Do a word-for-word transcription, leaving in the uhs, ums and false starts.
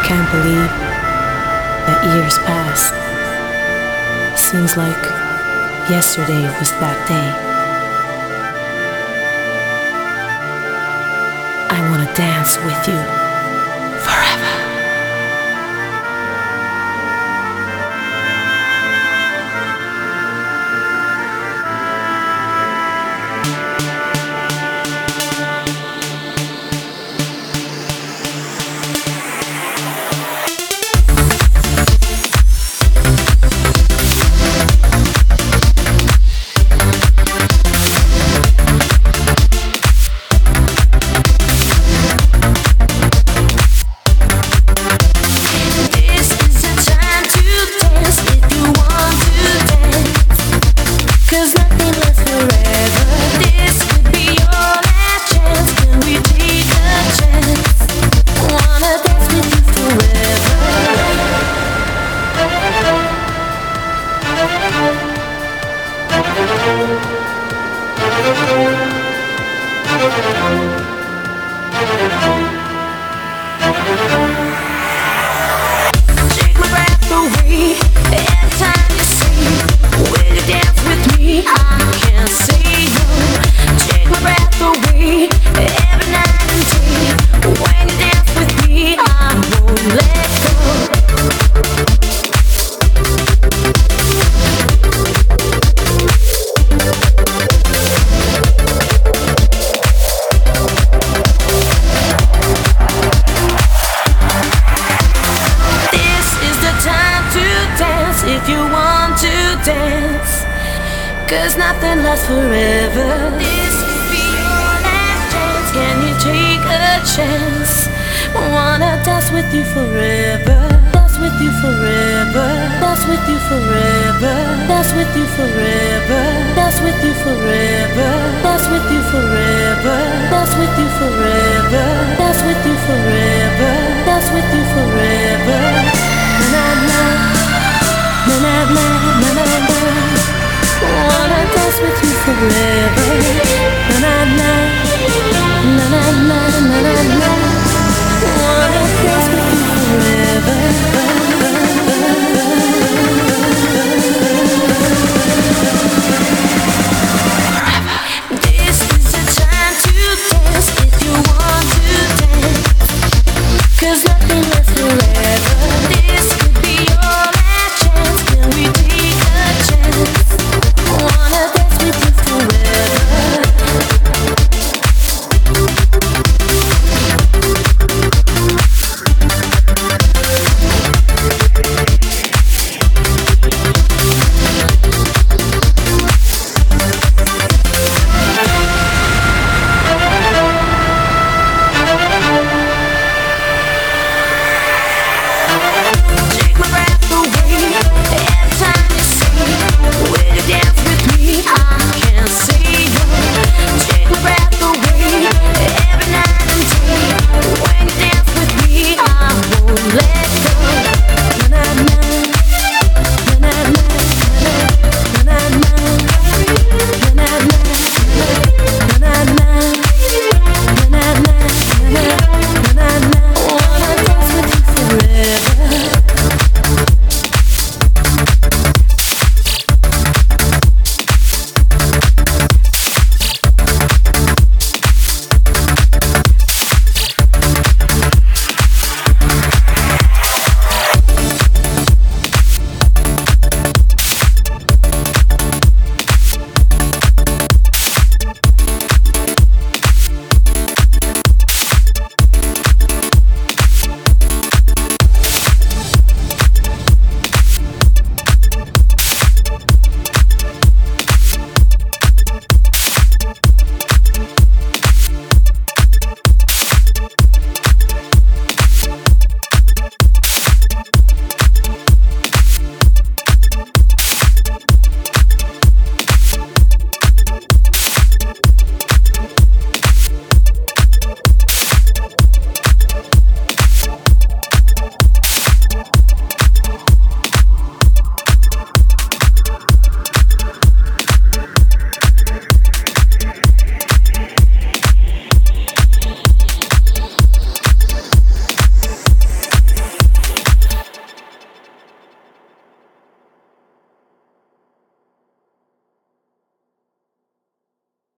Can't believe that years passed. Seems like yesterday was that day. I wanna dance with you forever. Take my breath away every time you say, will you dance with me? I can't say no. Take my breath away every night and day. When you dance with me, I won't let go. If you want to dance, 'cause nothing lasts forever. This could be your last chance. Can you take a chance? Wanna dance with you forever. Dance with you forever. Dance with you forever. Dance with you forever. Dance with you forever. Dance with you forever. Dance with you forever. Dance with you forever. Dance with you forever. Na na. Na na na na na na. Wanna dance with you forever. Na na na. Na na na na na na. Wanna dance with you forever. Forever. This is the time to dance if you want to dance. 'Cause